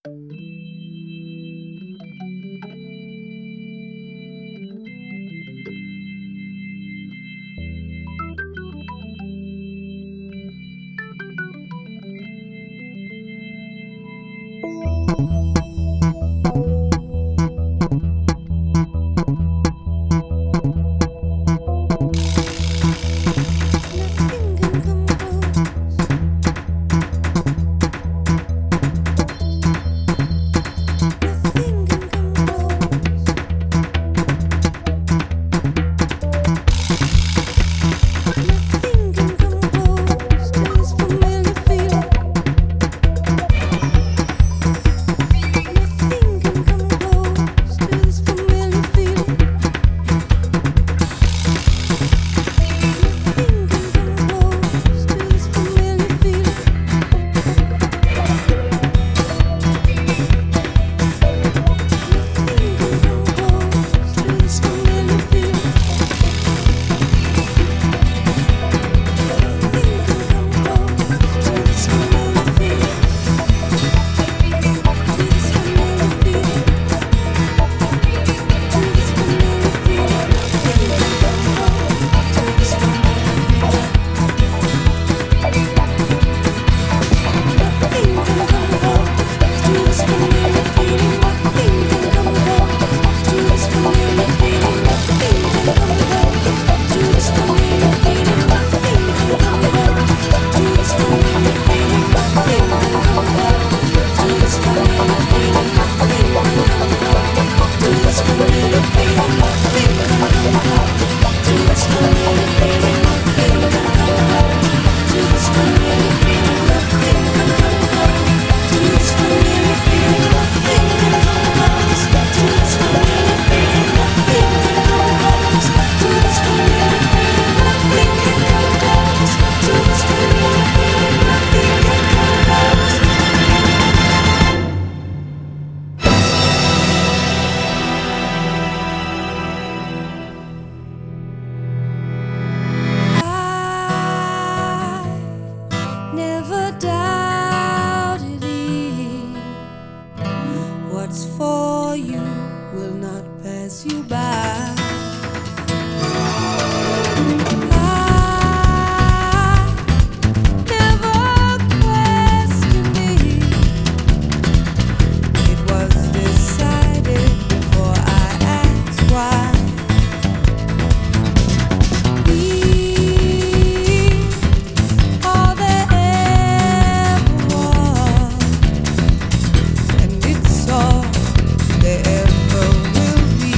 What's for you will not pass you by. I never questioned it. It was decided before I asked why. We are there ever was, and it's all there ever will be.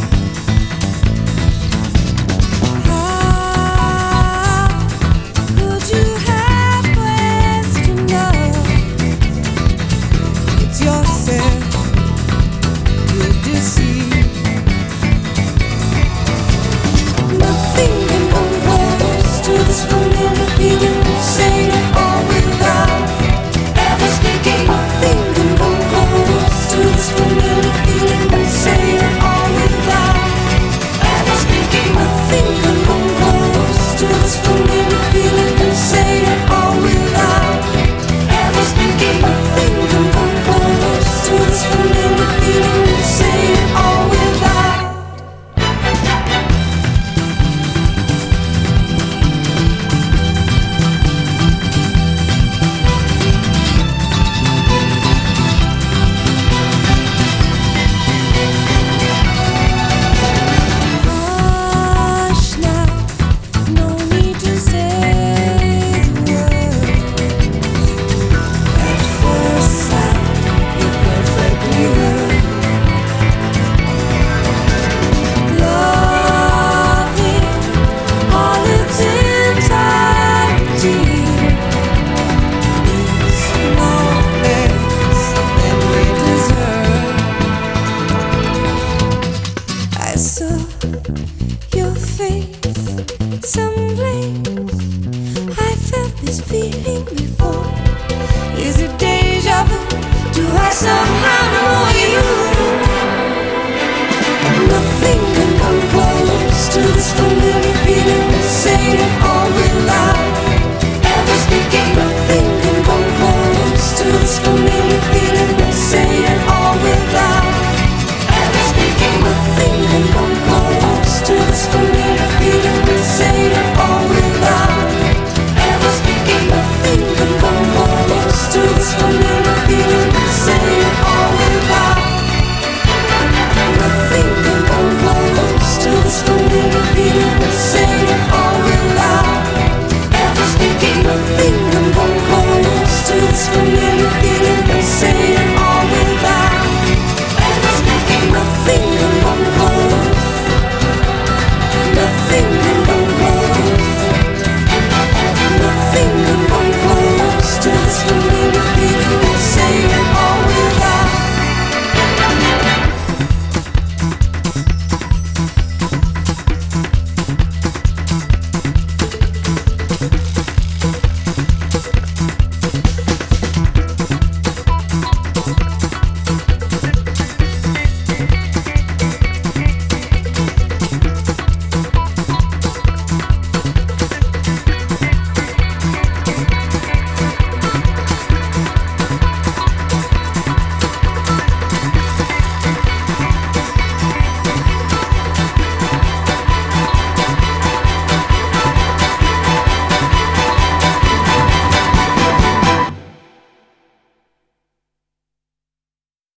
How could you have questioned us? It's yourself you deceive. Nothing can come close to this familiar feeling, saying it all without ever speaking. Nothing can come close to this familiar feeling, saying it all without ever speaking. Nothing can come close to this familiar feeling, saying it all without ever speaking. Nothing can come close to this familiar feeling, saying it all without. Hush now, no need to say the words. At first sight, you're perfectly right. Loving all its entirety is no less than we deserve. I saw your face someplace. I felt this feeling before. Is it deja vu? Do I somehow know you? Nothing can come close to this familiar feeling, saying it